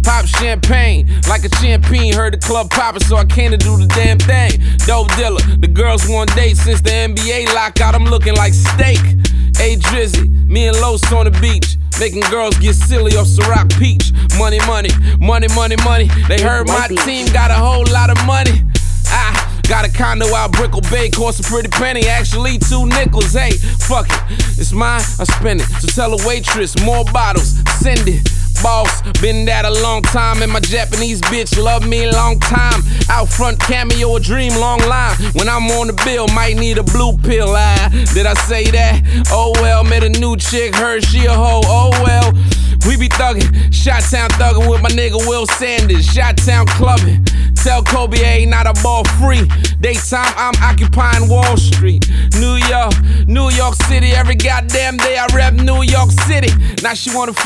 Pop champagne like a champion. Heard the club poppin', so I came to do the damn thing. Dope dealer, the girls want date since the NBA lockout. I'm looking like steak. Hey Drizzy, me and Los on the beach, making girls get silly off Ciroc Peach. Money, money, money, money, money. They heard my team got a whole lot of money. Got a condo out Brickell Bay, cost a pretty penny, actually 2 nickels. Hey, fuck it, it's mine, I spend it. So tell a waitress, more bottles, send it. Boss, been that a long time, and my Japanese bitch love me a long time. Out front cameo, a dream, long line. When I'm on the bill, might need a blue pill. Did I say that? Oh well, met a new chick, heard she a hoe. Oh well, we be thuggin', Shot-Town thuggin' with my nigga Will Sanders. Shot-Town clubbin', tell Kobe ain't not a ball free. Daytime, I'm occupying Wall Street. New York City, every goddamn day I rep New York City. Now she wanna